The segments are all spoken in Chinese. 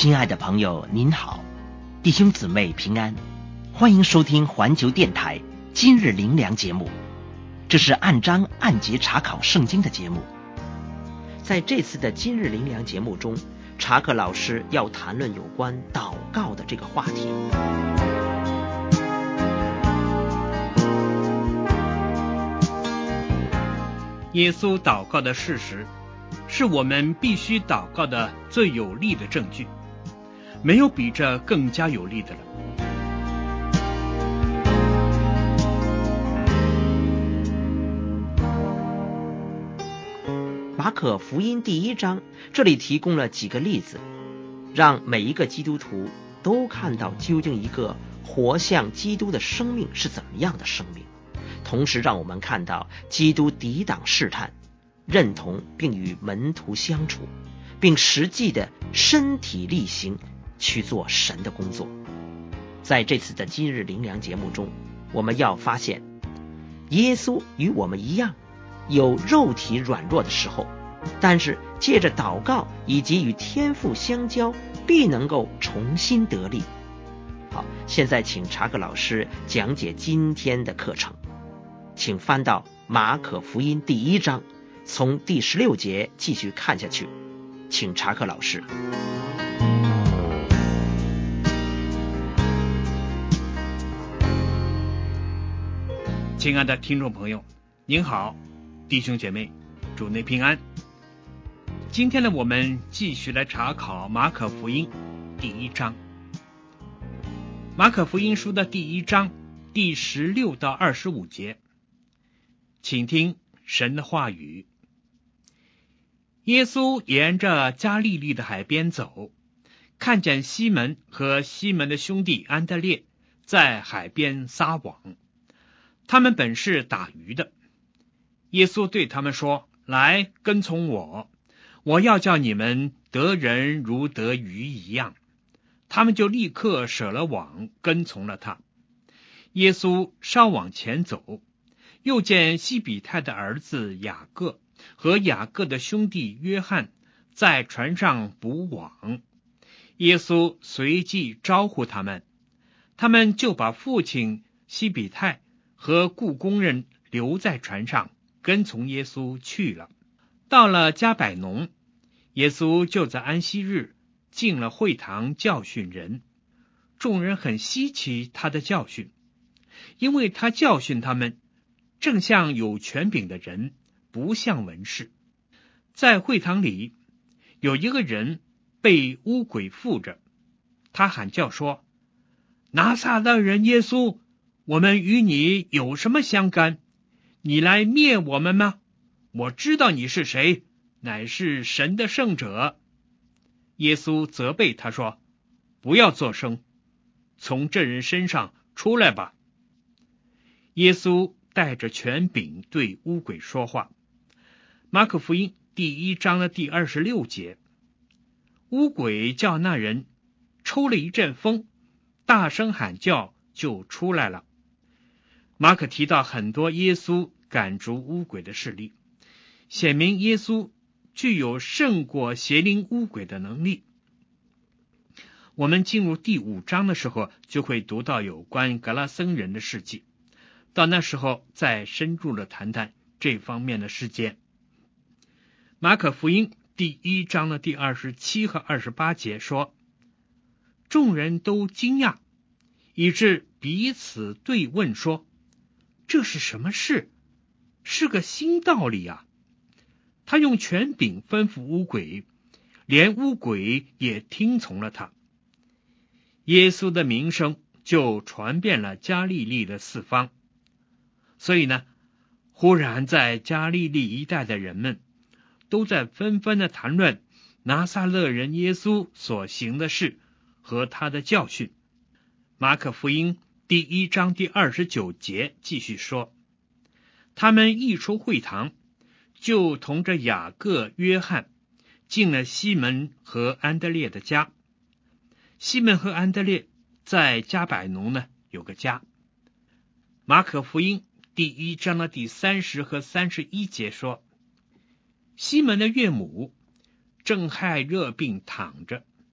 亲爱的朋友您好，弟兄姊妹平安，欢迎收听环球电台今日灵粮节目。这是按章按节查考圣经的节目。在这次的今日灵粮节目中，查克老师要谈论有关祷告的这个话题。 耶稣祷告的事实是我们必须祷告的最有力的证据，没有比这更加有力的了。 马可福音第1章这里提供了几个例子，让每一个基督徒都看到究竟一个活像基督的生命是怎么样的生命，同时让我们看到基督抵挡试探，认同并与门徒相处，并实际的身体力行去做神的工作。在这次的今日灵粮节目中，我们要发现耶稣与我们一样有肉体软弱的时候，但是借着祷告以及与天父相交，必能够重新得力。好，现在请查克老师讲解今天的课程，请翻到马可福音第1章，从第16节继续看下去，请查克老师。 亲爱的听众朋友，您好，弟兄姐妹，主内平安。今天呢，我们继续来查考马可福音第1章。马可福音书的第1章第16到25节，请听神的话语。耶稣沿着加利利的海边走，看见西门和西门的兄弟安德烈在海边撒网，他们本是打鱼的。耶稣对他们说：来，跟从我，我要叫你们得人如得鱼一样。他们就立刻舍了网，跟从了他。耶稣稍往前走，又见西比泰的儿子雅各和雅各的兄弟约翰在船上捕网。耶稣随即招呼他们，他们就把父亲西比泰和雇工人留在船上，跟从耶稣去了。到了加百农，耶稣就在安息日进了会堂教训人。众人很稀奇他的教训，因为他教训他们正像有权柄的人，不像文士。在会堂里有一个人被污鬼附着，他喊叫说：拿撒勒人耶稣，我们与你有什么相干？你来灭我们吗？我知道你是谁，乃是神的圣者。耶稣责备他说：不要作声，从这人身上出来吧。耶稣带着权柄对污鬼说话。马可福音第1章的第26节，污鬼叫那人抽了一阵风，大声喊叫，就出来了。马可提到很多耶稣赶逐污鬼的事例，显明耶稣具有胜过邪灵污鬼的能力。我们进入第5章的时候，就会读到有关格拉森人的事迹，到那时候再深入的谈谈这方面的事件。马可福音第1章的第27和28节说，众人都惊讶，以致彼此对问说，这是什么事？是个新道理啊！他用权柄吩咐污鬼，连污鬼也听从了他。耶稣的名声就传遍了加利利的四方。所以呢，忽然在加利利一带的人们都在纷纷的谈论拿撒勒人耶稣所行的事和他的教训。马可福音第1章第29节继续说，他们一出会堂，就同着雅各、约翰进了西门和安德烈的家。西门和安德烈在加百农呢有个家。马可福音第1章的第30和31节说，西门的岳母正害热病躺着，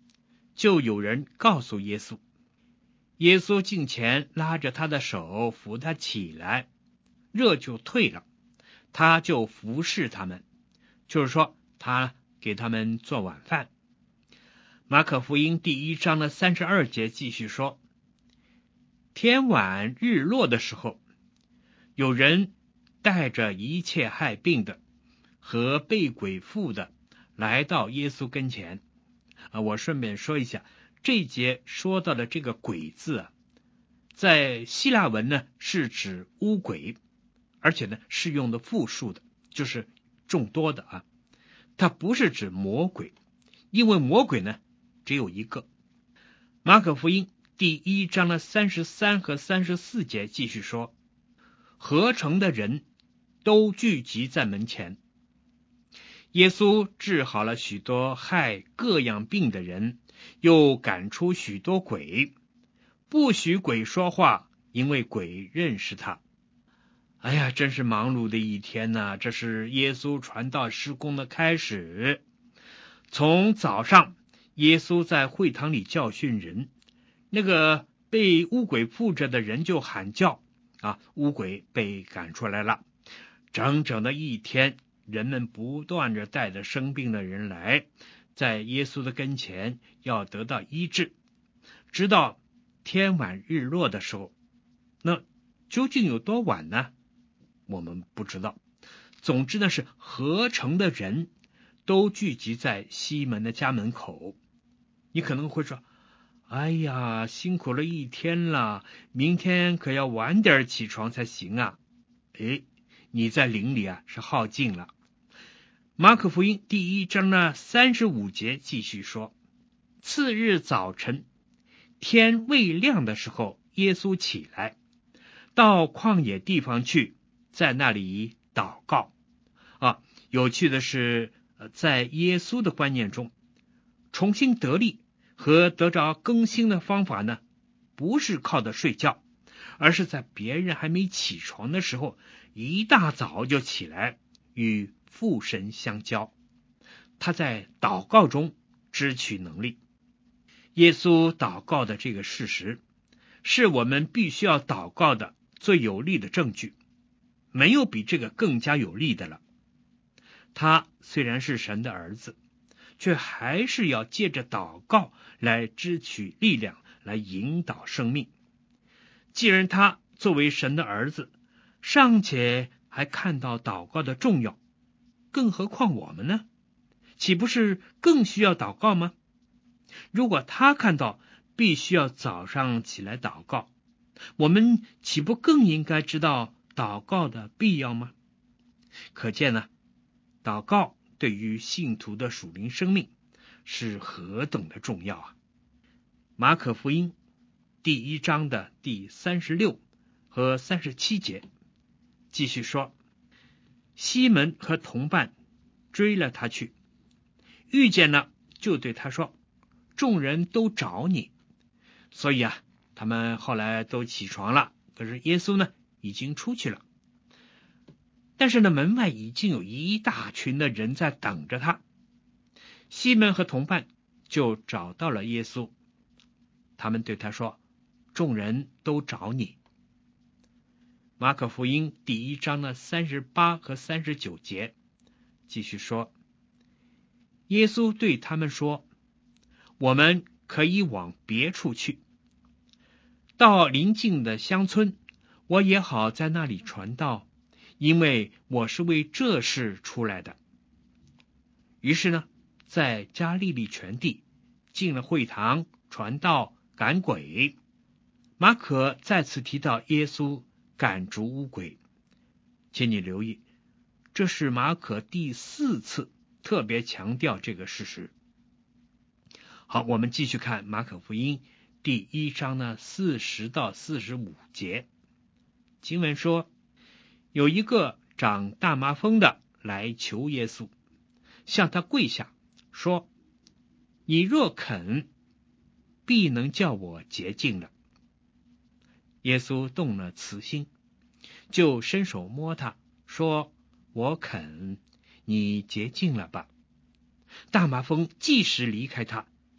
就有人告诉耶稣，耶稣近前拉着他的手扶他起来，热就退了，他就服侍他们，就是说他给他们做晚饭。马可福音第1章的32节继续说，天晚日落的时候，有人带着一切害病的和被鬼附的来到耶稣跟前。我顺便说一下，这一节说到的这个鬼字在希腊文呢是指污鬼，而且呢是用的复数的，就是众多的它不是指魔鬼，因为魔鬼呢只有一个。马可福音第1章的33和34节继续说，合城的人都聚集在门前。耶稣治好了许多害各样病的人，又赶出许多鬼，不许鬼说话，因为鬼认识他。哎呀，真是忙碌的一天呐！这是耶稣传道事工的开始。从早上，耶稣在会堂里教训人，那个被污鬼附着的人就喊叫污鬼被赶出来了。整整的一天，人们不断地带着生病的人来，在耶稣的跟前要得到医治，直到天晚日落的时候。那究竟有多晚呢？我们不知道。总之呢，是合城的人都聚集在西门的家门口。你可能会说，哎呀，辛苦了一天了，明天可要晚点起床才行啊。你在灵里是耗尽了。马可福音第1章的35节继续说，次日早晨，天未亮的时候，耶稣起来，到旷野地方去，在那里祷告。有趣的是，在耶稣的观念中，重新得力和得着更新的方法呢，不是靠着睡觉，而是在别人还没起床的时候，一大早就起来与父神相交。他在祷告中支取能力。耶稣祷告的这个事实，是我们必须要祷告的最有力的证据，没有比这个更加有力的了。他虽然是神的儿子，却还是要借着祷告来支取力量，来引导生命。既然他作为神的儿子，尚且还看到祷告的重要，更何况我们呢？岂不是更需要祷告吗？如果他看到必须要早上起来祷告，我们岂不更应该知道祷告的必要吗？可见呢，祷告对于信徒的属灵生命是何等的重要啊！马可福音第1章的第36和37节继续说，西门和同伴追了他去，遇见了就对他说，众人都找你。所以他们后来都起床了，可是耶稣呢已经出去了。但是呢，门外已经有一大群的人在等着他。西门和同伴就找到了耶稣，他们对他说，众人都找你。马可福音第1章的38和39节继续说，耶稣对他们说，我们可以往别处去，到邻近的乡村，我也好在那里传道，因为我是为这事出来的。于是呢，在加利利全地进了会堂，传道赶鬼。马可再次提到耶稣赶逐污鬼，请你留意，这是马可第4次特别强调这个事实。好，我们继续看马可福音第1章的40到45节。经文说，有一个长大麻风的来求耶稣，向他跪下说，你若肯，必能叫我洁净了。耶稣动了慈心，就伸手摸他，说，我肯，你洁净了吧。大麻风即时离开他，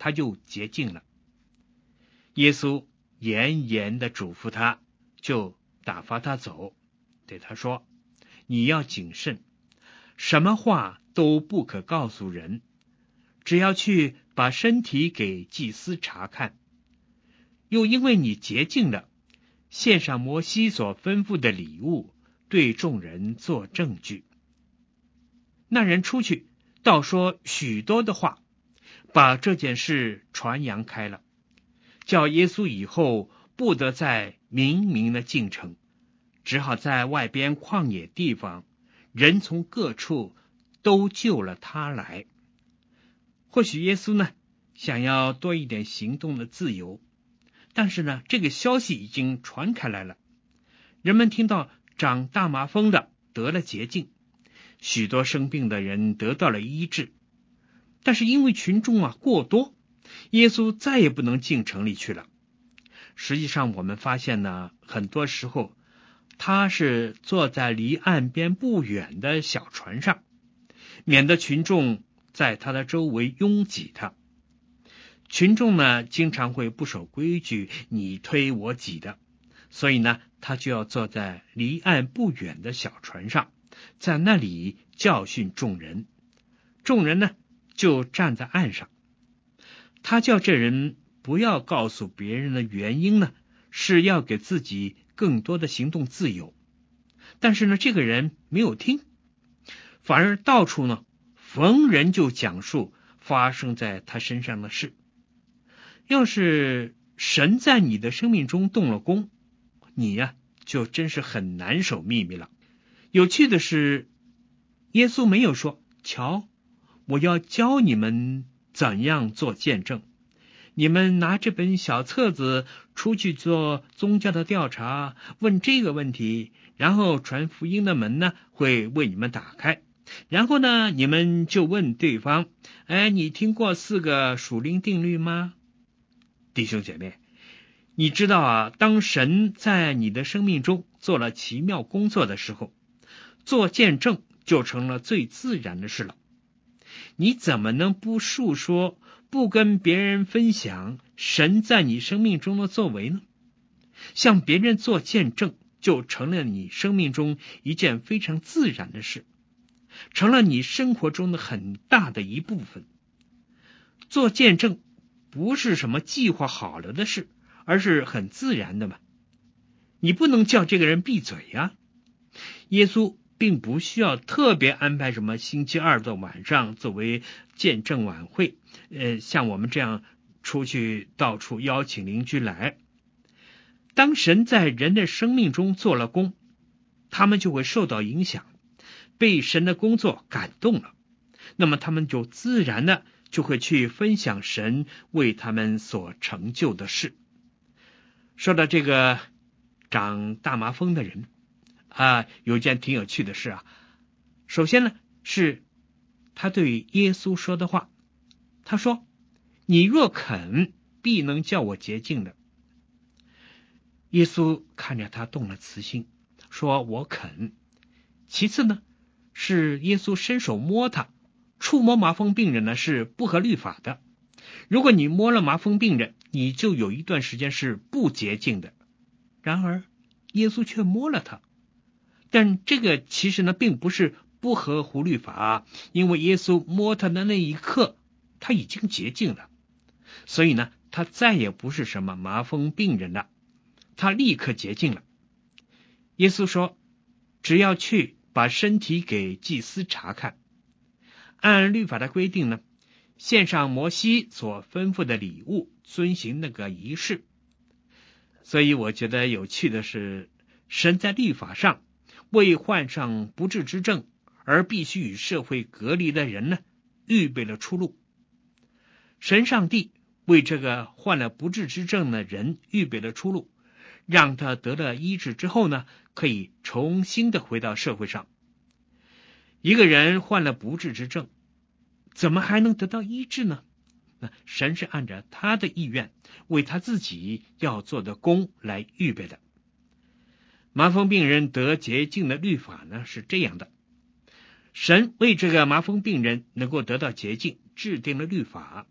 他就洁净了。耶稣严严地嘱咐他，就打发他走，对他说，你要谨慎，什么话都不可告诉人，只要去把身体给祭司查看，又因为你洁净了，献上摩西所吩咐的礼物，对众人做证据。那人出去倒说许多的话，把这件事传扬开了，叫耶稣以后不得再明明的进城，只好在外边旷野地方，人从各处都救了他来。或许耶稣呢，想要多一点行动的自由，但是呢，这个消息已经传开来了，人们听到长大麻风的得了洁净，许多生病的人得到了医治，但是因为群众过多，耶稣再也不能进城里去了。实际上我们发现呢，很多时候他是坐在离岸边不远的小船上，免得群众在他的周围拥挤他。群众呢，经常会不守规矩，你推我挤的，所以呢，他就要坐在离岸不远的小船上，在那里教训众人。众人呢，就站在岸上。他叫这人不要告诉别人的原因呢，是要给自己更多的行动自由。但是呢，这个人没有听，反而到处呢，逢人就讲述发生在他身上的事。要是神在你的生命中动了工，你呀，就真是很难守秘密了。有趣的是，耶稣没有说，瞧，我要教你们怎样做见证，你们拿这本小册子出去做宗教的调查，问这个问题，然后传福音的门呢，会为你们打开。然后呢，你们就问对方，你听过4个属灵定律吗？弟兄姐妹，你知道当神在你的生命中做了奇妙工作的时候，做见证就成了最自然的事了。你怎么能不述说，不跟别人分享神在你生命中的作为呢？向别人做见证就成了你生命中一件非常自然的事，成了你生活中的很大的一部分。做见证不是什么计划好了的事，而是很自然的嘛。你不能叫这个人闭嘴呀。耶稣并不需要特别安排什么星期2的晚上作为见证晚会，像我们这样出去到处邀请邻居来。当神在人的生命中做了工，他们就会受到影响，被神的工作感动了，那么他们就自然的就会去分享神为他们所成就的事。说到这个长大麻风的人有件挺有趣的事首先呢，是他对耶稣说的话，他说，你若肯，必能叫我洁净的。耶稣看着他动了慈心，说我肯。其次呢，是耶稣伸手摸他，触摸麻风病人呢是不合律法的，如果你摸了麻风病人，你就有一段时间是不洁净的。然而耶稣却摸了他，但这个其实呢并不是不合乎律法，因为耶稣摸他的那一刻他已经洁净了，所以呢他再也不是什么麻风病人了，他立刻洁净了。耶稣说，只要去把身体给祭司查看，按律法的规定呢，献上摩西所吩咐的礼物，遵行那个仪式。所以我觉得有趣的是，神在律法上为患上不治之症而必须与社会隔离的人呢，预备了出路。神上帝为这个患了不治之症的人预备了出路，让他得了医治之后呢，可以重新的回到社会上。一个人患了不治之症，怎么还能得到医治呢？那神是按照他的意愿，为他自己要做的工来预备的。麻风病人得洁净的律法呢是这样的，神为这个麻风病人能够得到洁净制定了律法，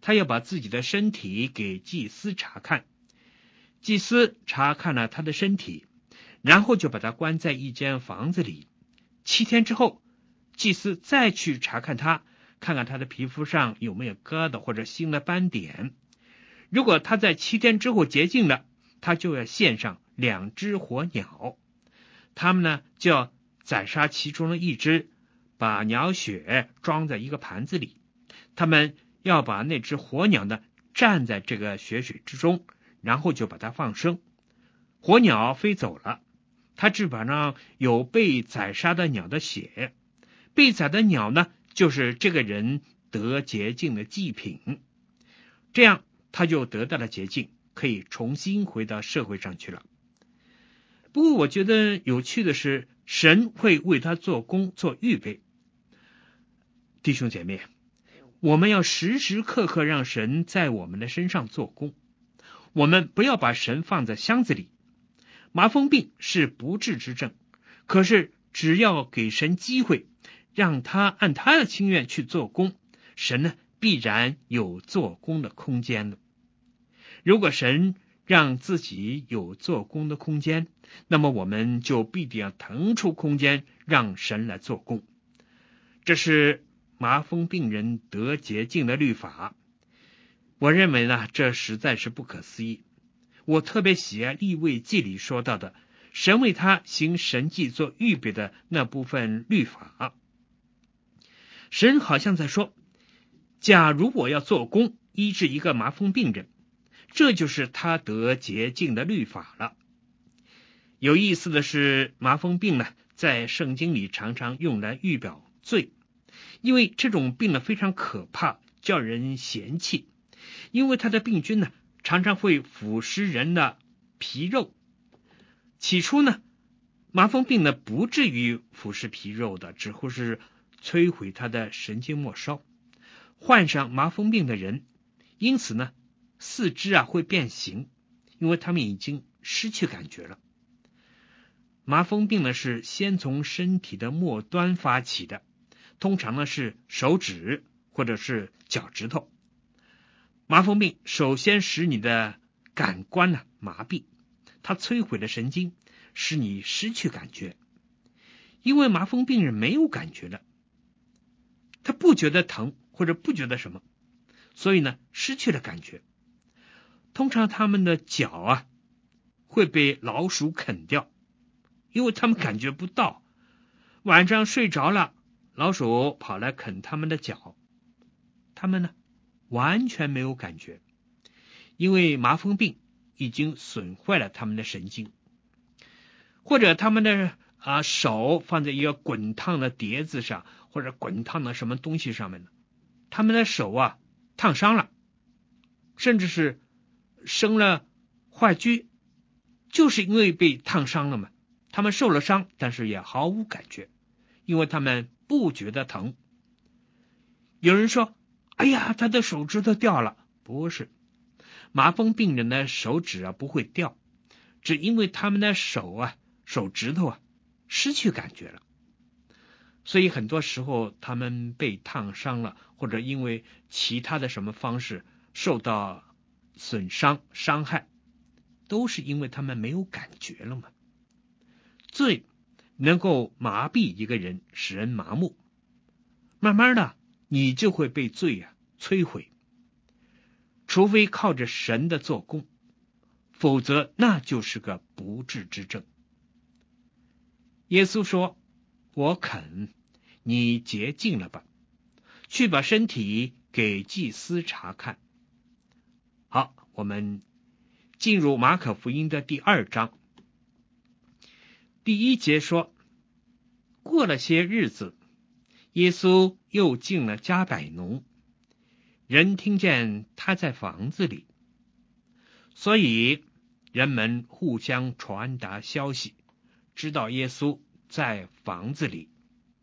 他要把自己的身体给祭司查看。祭司查看了他的身体，然后就把他关在一间房子里。7天之后，祭司再去查看他，看看他的皮肤上有没有疙瘩或者新的斑点。如果他在7天之后洁净了，他就要献上2只活鸟。他们呢，就要宰杀其中的1只，把鸟血装在一个盘子里。他们要把那只活鸟呢站在这个血水之中，然后就把它放生。活鸟飞走了，它翅膀上有被宰杀的鸟的血。被宰的鸟呢，就是这个人得洁净的祭品。这样他就得到了洁净，可以重新回到社会上去了。不过我觉得有趣的是，神会为他做工做预备。弟兄姐妹，我们要时时刻刻让神在我们的身上做工，我们不要把神放在箱子里。麻风病是不治之症，可是只要给神机会，让他按他的心愿去做工，神呢必然有做工的空间的。如果神让自己有做工的空间，那么我们就必定要腾出空间让神来做工。这是麻风病人得洁净的律法。我认为呢，这实在是不可思议。我特别喜爱利未记里说到的神为他行神迹做预备的那部分律法。神好像在说，假如我要做工医治一个麻风病人，这就是他得洁净的律法了。有意思的是，麻风病呢，在圣经里常常用来预表罪，因为这种病呢非常可怕，叫人嫌弃。因为他的病菌呢，常常会腐蚀人的皮肉。起初呢，麻风病呢不至于腐蚀皮肉的，只会是摧毁他的神经末梢。患上麻风病的人，因此呢，四肢会变形，因为他们已经失去感觉了。麻风病呢是先从身体的末端发起的，通常呢是手指或者是脚趾头。麻风病首先使你的感官呢麻痹，它摧毁了神经，使你失去感觉。因为麻风病人没有感觉了，他不觉得疼或者不觉得什么，所以呢失去了感觉。通常他们的脚会被老鼠啃掉，因为他们感觉不到。晚上睡着了，老鼠跑来啃他们的脚，他们呢完全没有感觉，因为麻风病已经损坏了他们的神经。或者他们的手放在一个滚烫的碟子上，或者滚烫的什么东西上面呢，他们的手烫伤了，甚至是生了坏疽，就是因为被烫伤了嘛。他们受了伤，但是也毫无感觉，因为他们不觉得疼。有人说，哎呀，他的手指头掉了。不是，麻风病人的手指不会掉，只因为他们的手指头失去感觉了。所以很多时候他们被烫伤了，或者因为其他的什么方式受到损伤伤害，都是因为他们没有感觉了嘛。罪能够麻痹一个人，使人麻木，慢慢的你就会被罪摧毁。除非靠着神的做工，否则那就是个不治之症。耶稣说，我肯，你洁净了吧，去把身体给祭司查看。好，我们进入马可福音的第2章。第1节说，过了些日子，耶稣又进了迦百农，人听见他在房子里，所以人们互相传达消息，知道耶稣在房子里。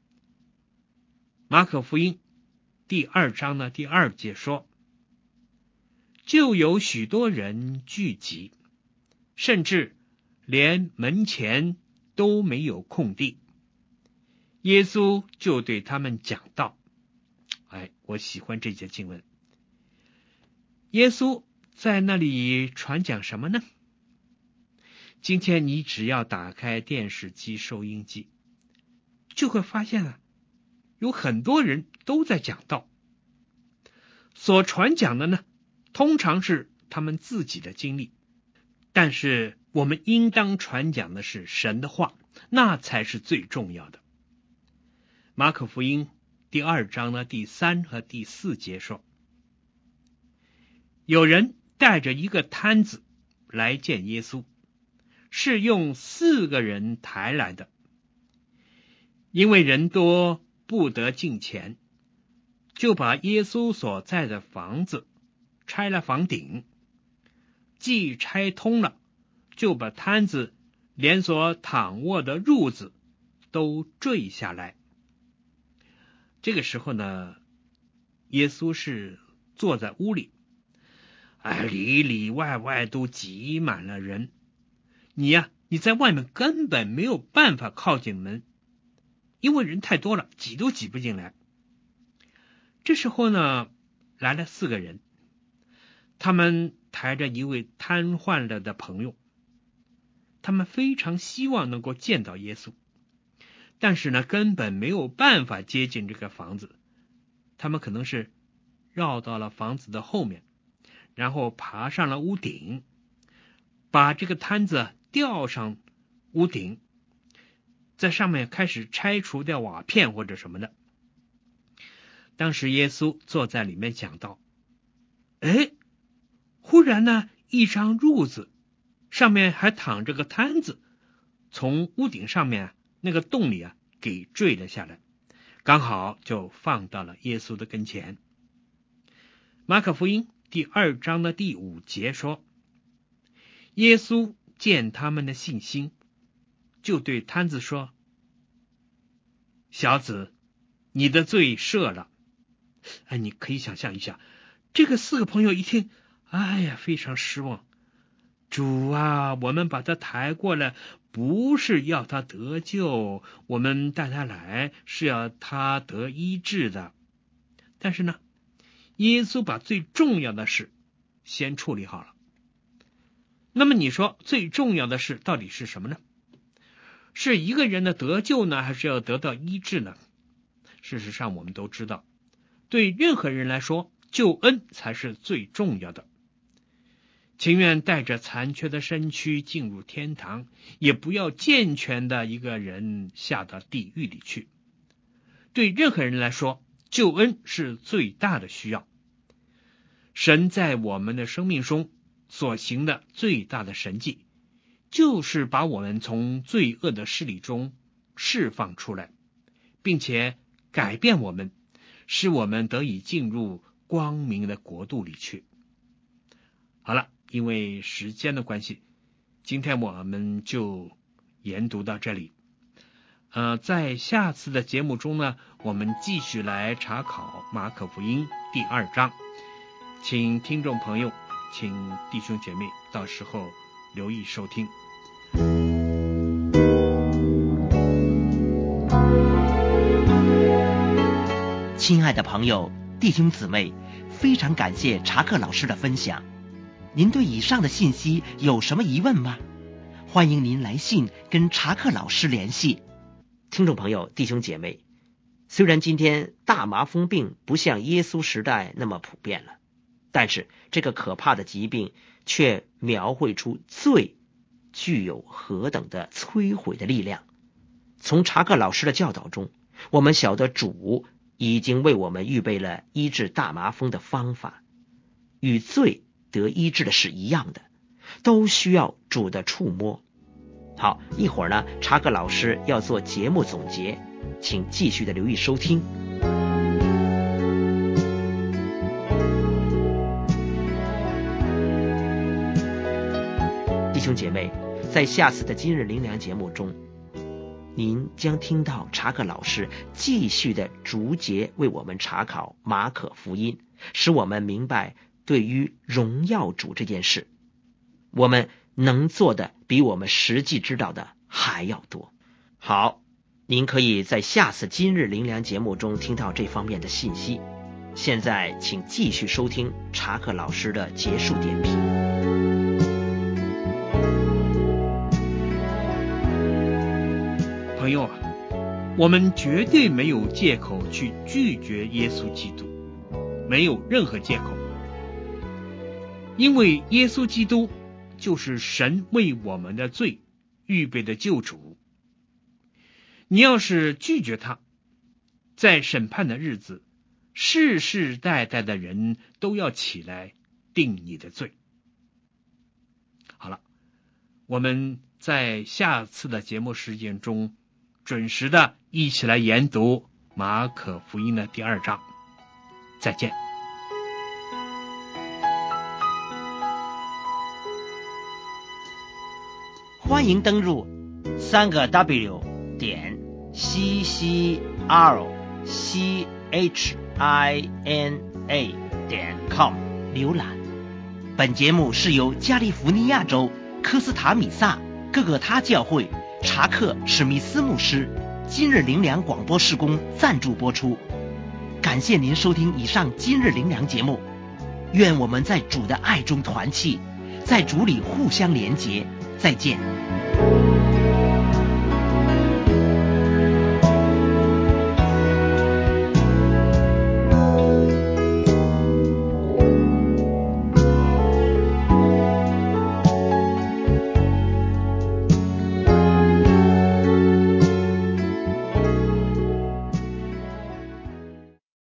马可福音第2章的第2节说，就有许多人聚集，甚至连门前都没有空地。耶稣就对他们讲道。我喜欢这节经文。 耶稣在那里传讲什么呢？今天你只要打开电视机、收音机，就会发现有很多人都在讲道，所传讲的呢，通常是他们自己的经历，但是我们应当传讲的是神的话，那才是最重要的。马可福音第2章的第3和第4节说，有人带着一个摊子来见耶稣，是用4个人抬来的，因为人多不得进前，就把耶稣所在的房子拆了房顶，既拆通了，就把摊子连所躺卧的褥子都坠下来。这个时候呢，耶稣是坐在屋里，里里外外都挤满了人，你在外面根本没有办法靠近门，因为人太多了，挤都挤不进来。这时候呢，来了4个人，他们抬着一位瘫痪了的朋友，他们非常希望能够见到耶稣，但是呢，根本没有办法接近这个房子。他们可能是绕到了房子的后面，然后爬上了屋顶，把这个摊子吊上屋顶，在上面开始拆除掉瓦片或者什么的。当时耶稣坐在里面讲道，忽然呢，一张褥子上面还躺着个摊子，从屋顶上面那个洞里给坠了下来，刚好就放到了耶稣的跟前。马可福音第2章的第5节说，耶稣见他们的信心，就对摊子说，小子，你的罪赦了。你可以想象一下，这个4个朋友一听，非常失望。主啊，我们把他抬过来，不是要他得救，我们带他来是要他得医治的。但是呢，耶稣把最重要的事先处理好了。那么你说最重要的事到底是什么呢？是一个人的得救呢，还是要得到医治呢？事实上我们都知道，对任何人来说，救恩才是最重要的。情愿带着残缺的身躯进入天堂，也不要健全的一个人下到地狱里去。对任何人来说，救恩是最大的需要。神在我们的生命中所行的最大的神迹，就是把我们从罪恶的势力中释放出来，并且改变我们，使我们得以进入光明的国度里去。好了，因为时间的关系，今天我们就研读到这里。在下次的节目中呢，我们继续来查考马可福音第2章，请听众朋友，请弟兄姐妹到时候留意收听。 亲爱的朋友、弟兄姊妹，非常感谢查克老师的分享。您对以上的信息有什么疑问吗？欢迎您来信跟查克老师联系。听众朋友、弟兄姐妹，虽然今天大麻风病不像耶稣时代那么普遍了，但是这个可怕的疾病却描绘出罪具有何等的摧毁的力量。从查克老师的教导中，我们晓得主已经为我们预备了医治大麻风的方法，与罪得医治的是一样的，都需要主的触摸。好，一会儿呢，查克老师要做节目总结，请继续的留意收听。弟兄姐妹，在下次的今日灵粮节目中，您将听到查克老师继续的逐节为我们查考马可福音，使我们明白对于荣耀主这件事，我们能做的比我们实际知道的还要多。好，您可以在下次今日灵粮节目中听到这方面的信息。 现在请继续收听查克老师的结束点评。 朋友啊，我们绝对没有借口去拒绝耶稣基督，没有任何借口，因为耶稣基督就是神为我们的罪预备的救主。你要是拒绝他，在审判的日子，世世代代的人都要起来定你的罪。好了，我们在下次的节目时间中准时的一起来研读马可福音的第2章。再见。 欢迎登入3W CCRCHINA.com 浏览。本节目是由加利福尼亚州科斯塔米萨各个他教会查克史密斯牧师今日灵粮广播事工赞助播出。感谢您收听以上今日灵粮节目，愿我们在主的爱中团契，在主里互相连结。再见。